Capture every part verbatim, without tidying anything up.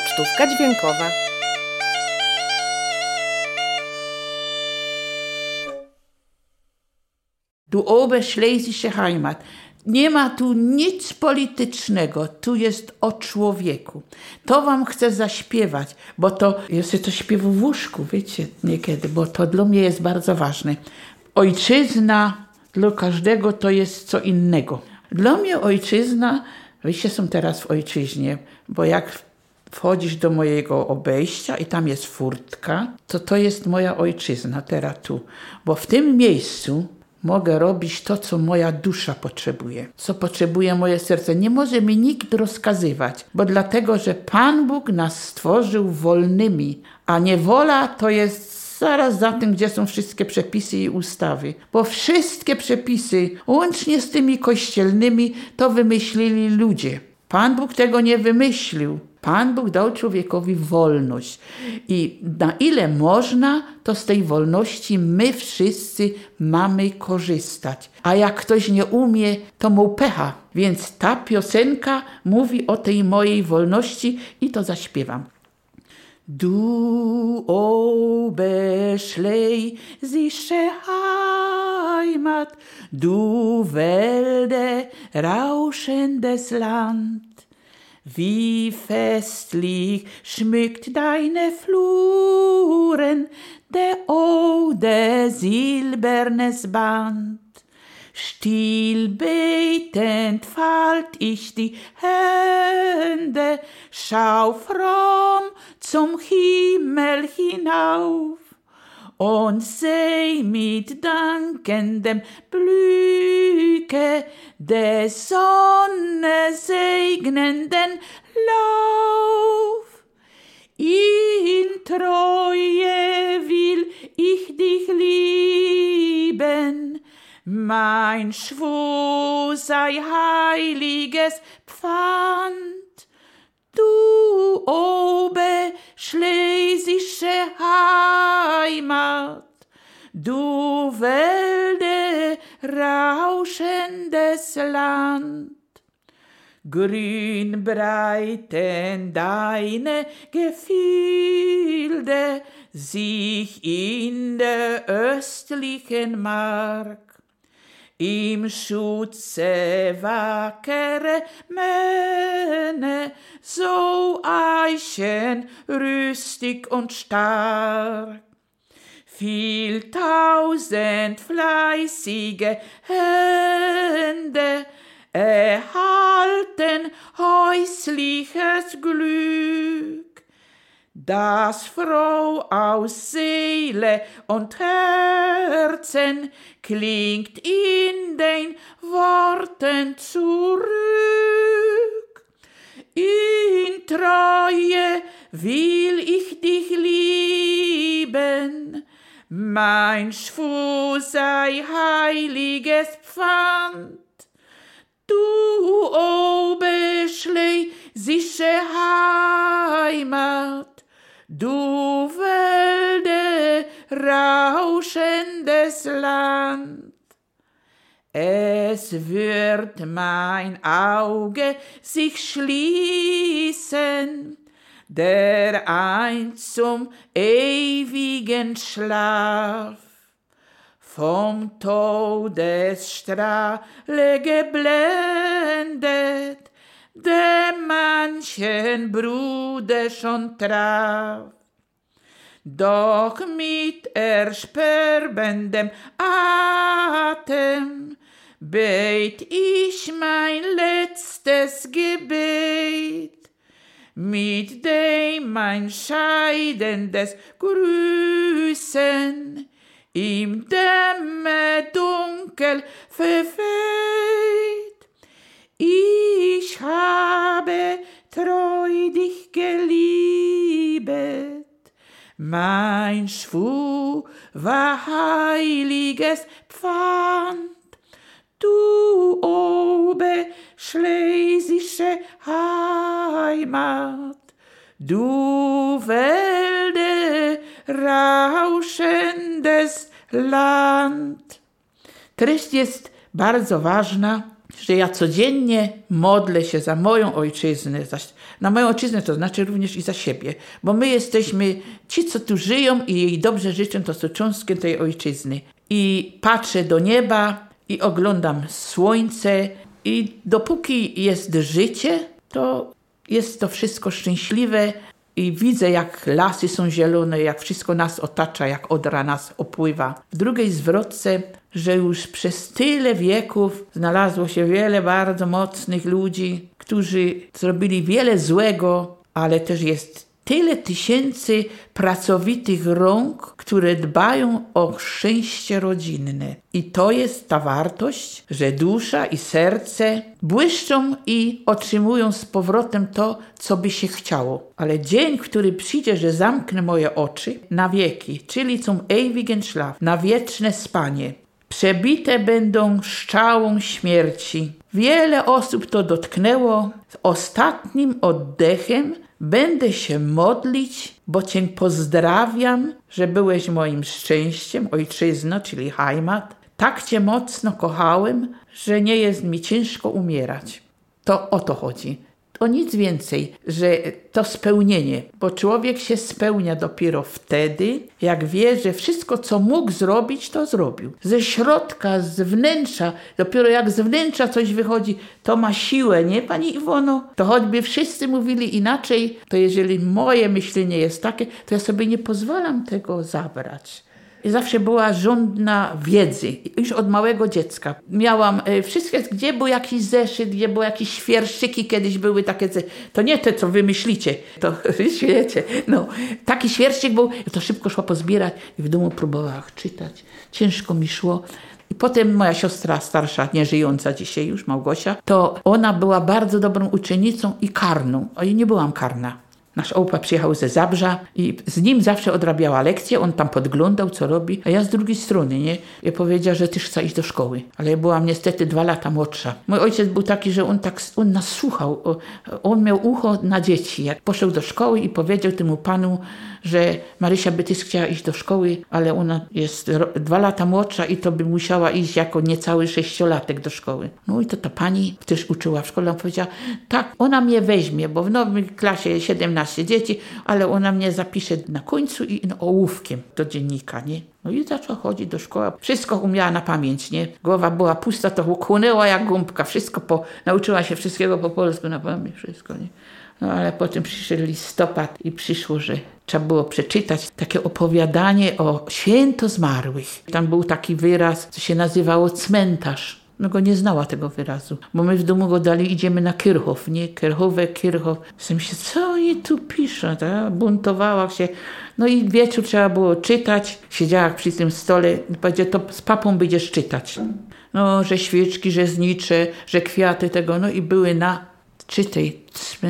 Pocztówka dźwiękowa. Du Oberschlesische Heimat. Nie ma tu nic politycznego, tu jest o człowieku. To wam chcę zaśpiewać, bo to, ja sobie to śpiewu w łóżku, wiecie, niekiedy, bo to dla mnie jest bardzo ważne. Ojczyzna dla każdego to jest co innego. Dla mnie ojczyzna, wyście są teraz w ojczyźnie, bo jak wchodzisz do mojego obejścia i tam jest furtka, to to jest moja ojczyzna, teraz tu. Bo w tym miejscu mogę robić to, co moja dusza potrzebuje, co potrzebuje moje serce. Nie może mi nikt rozkazywać, bo dlatego, że Pan Bóg nas stworzył wolnymi, a niewola to jest zaraz za tym, gdzie są wszystkie przepisy i ustawy. Bo wszystkie przepisy, łącznie z tymi kościelnymi, to wymyślili ludzie. Pan Bóg tego nie wymyślił. Pan Bóg dał człowiekowi wolność i na ile można, to z tej wolności my wszyscy mamy korzystać. A jak ktoś nie umie, to mu pecha. Więc ta piosenka mówi o tej mojej wolności i to zaśpiewam. Du Oberschlesische Heimat, du Wälder rauschendes Land. Wie festlich schmückt deine Fluren der Ode silbernes Band. Still betend falt ich die Hände, schau fromm zum Himmel hinauf und seh mit dankendem Blicke des Sonne segnenden Lauf. In Treue will ich dich lieben, mein Schwur sei heiliges Pfand. Du Oberschlesische Heimat, du Wälder rauschendes Land. Grün breiten deine Gefilde sich in der östlichen Mark. Im Schutze wackere Männer, so Eichen, rüstig und stark. Viel tausend fleißige Hände erhalten häusliches Glück, das froh aus Seele und Herzen klingt in den Worten zurück. In Treue will ich dich lieben, mein Schwur sei heiliges Pfand. Du Oberschlesische Heimat, du Wälder rauschendes Land. Es wird mein Auge sich schließen, der einst zum ewigen Schlaf. Vom Todesstrahle geblendet, der manchen Bruder schon traf. Doch mit ersterbendem Atem bet ich mein letztes Gebet, mit dem mein scheidendes Grüßen im Dämmerdunkel verweht. Ich habe treu dich geliebet, mein Schwur war heiliges Pfand. Du Oberschlesische Heimat, du Wälder rauschendes Land. Treść jest bardzo ważna że ja codziennie modlę się za moją ojczyznę, za, na moją ojczyznę to znaczy również i za siebie, bo my jesteśmy, ci co tu żyją i jej dobrze życzą, to są cząstkiem tej ojczyzny. I patrzę do nieba i oglądam słońce i dopóki jest życie, to jest to wszystko szczęśliwe i widzę, jak lasy są zielone, jak wszystko nas otacza, jak Odra nas opływa. W drugiej zwrotce, że już przez tyle wieków znalazło się wiele bardzo mocnych ludzi, którzy zrobili wiele złego, ale też jest tyle tysięcy pracowitych rąk, które dbają o szczęście rodzinne. I to jest ta wartość, że dusza i serce błyszczą i otrzymują z powrotem to, co by się chciało. Ale dzień, który przyjdzie, że zamknę moje oczy na wieki, czyli zum ewigen Schlaf, na wieczne spanie, przebite będą szczałą śmierci. Wiele osób to dotknęło. Z ostatnim oddechem będę się modlić, bo Cię pozdrawiam, że byłeś moim szczęściem, ojczyzno, czyli Heimat. Tak Cię mocno kochałem, że nie jest mi ciężko umierać. To o to chodzi. O nic więcej, że to spełnienie, bo człowiek się spełnia dopiero wtedy, jak wie, że wszystko, co mógł zrobić, to zrobił. Ze środka, z wnętrza, dopiero jak z wnętrza coś wychodzi, to ma siłę, nie Pani Iwono? To choćby wszyscy mówili inaczej, to jeżeli moje myślenie jest takie, to ja sobie nie pozwalam tego zabrać. I zawsze była żądna wiedzy, już od małego dziecka. Miałam e, wszystkie, gdzie był jakiś zeszyt, gdzie były jakieś świerszczyki, kiedyś były takie, to nie te, co wy myślicie, to wiecie, no. Taki świerszczyk był, ja to szybko szła pozbierać i w domu próbowała czytać. Ciężko mi szło. I potem moja siostra starsza, nieżyjąca dzisiaj już, Małgosia, to ona była bardzo dobrą uczennicą i karną, a ja nie byłam karna. Nasz ołpa przyjechał ze Zabrza i z nim zawsze odrabiała lekcje, on tam podglądał, co robi, a ja z drugiej strony, nie? Ja powiedziała, że też chce iść do szkoły, ale ja byłam niestety dwa lata młodsza. Mój ojciec był taki, że on tak, on nas słuchał, on miał ucho na dzieci. Jak poszedł do szkoły i powiedział temu panu, że Marysia by też chciała iść do szkoły, ale ona jest dwa lata młodsza i to by musiała iść jako niecały sześciolatek do szkoły. No i to ta pani też uczyła w szkole, ona powiedziała, tak, ona mnie weźmie, bo w nowej klasie siedemnaście dzieci, ale ona mnie zapisze na końcu i no, ołówkiem do dziennika, nie? No i zaczęła chodzić do szkoły. Wszystko umiała na pamięć, nie? Głowa była pusta, to chłonęła jak gąbka. Wszystko po, nauczyła się wszystkiego po polsku na pamięć, wszystko, nie? No ale potem przyszedł listopad i przyszło, że trzeba było przeczytać takie opowiadanie o święto zmarłych. Tam był taki wyraz, co się nazywało cmentarz. No go nie znała tego wyrazu, bo my w domu go dali, idziemy na Kirchhof, nie? Kirchhofe, Kirchhof. Ja myślę, co oni tu piszą? Tak? Buntowała się. No i wieczór trzeba było czytać. Siedziała przy tym stole i powiedziała, to z papą będziesz czytać. No, że świeczki, że znicze, że kwiaty tego, no i były na czytaj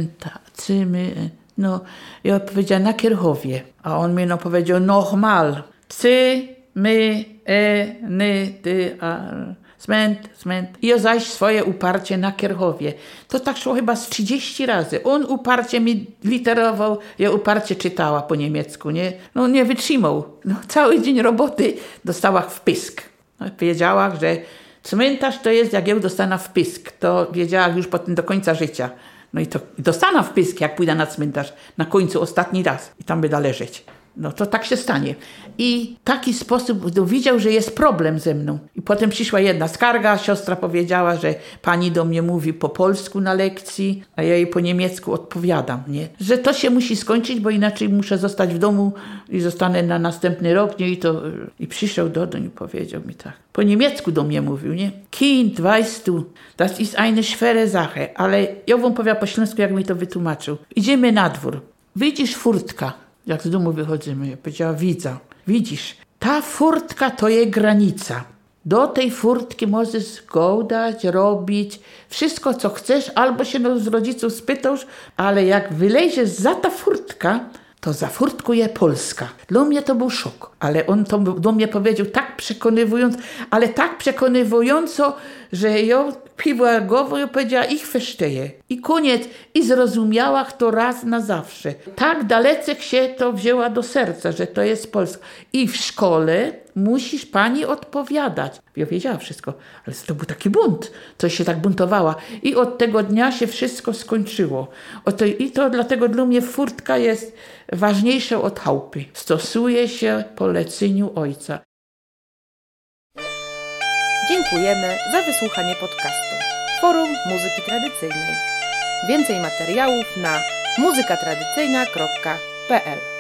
cmentacymy, no i ja powiedziała na Kirchhofie, a on mi no powiedział nochmal, cy, my, e, ny, ty, a, cment, cment. I ja zaś swoje uparcie na Kirchhofie. To tak szło chyba z trzydzieści razy. On uparcie mi literował, ja uparcie czytała po niemiecku, nie? No nie wytrzymał. No, cały dzień roboty dostała w pysk. No, wiedziała, że cmentarz to jest, jak ją dostana w pysk. To wiedziała już potem do końca życia. No i to dostana w pysk, jak pójdę na cmentarz, na końcu ostatni raz i tam będę leżeć. No to tak się stanie. I w taki sposób no, widział, że jest problem ze mną. I potem przyszła jedna skarga, siostra powiedziała, że pani do mnie mówi po polsku na lekcji, a ja jej po niemiecku odpowiadam, nie? Że to się musi skończyć, bo inaczej muszę zostać w domu i zostanę na następny rok, nie? I, to, i przyszedł Dodon i powiedział mi tak. Po niemiecku do mnie mówił, nie? Kind, weißt du, das ist eine schwere Sache. Ale ja wam powiem po śląsku, jak mi to wytłumaczył. Idziemy na dwór. Widzisz furtka. Jak z domu wychodzimy, ja powiedziała, widzę, widzisz, ta furtka to jest granica. Do tej furtki możesz gołdać, robić, wszystko co chcesz, albo się no z rodziców spytasz, ale jak wylejdziesz za ta furtka, to za furtką jest Polska. Dla mnie to był szok, ale on to do mnie powiedział tak przekonywująco, ale tak przekonywująco, że ją piła głową i powiedziała, ich feszczeje. I koniec. I zrozumiała to raz na zawsze. Tak dalece się to wzięła do serca, że to jest Polska. I w szkole musisz pani odpowiadać. Ja wiedziała wszystko, ale to był taki bunt. Coś się tak buntowała. I od tego dnia się wszystko skończyło. Oto, I to dlatego dla mnie furtka jest ważniejsza od chałupy. Stosuje się poleceniu ojca. Dziękujemy za wysłuchanie podcastu Forum Muzyki Tradycyjnej. Więcej materiałów na muzyka tradycyjna kropka p l.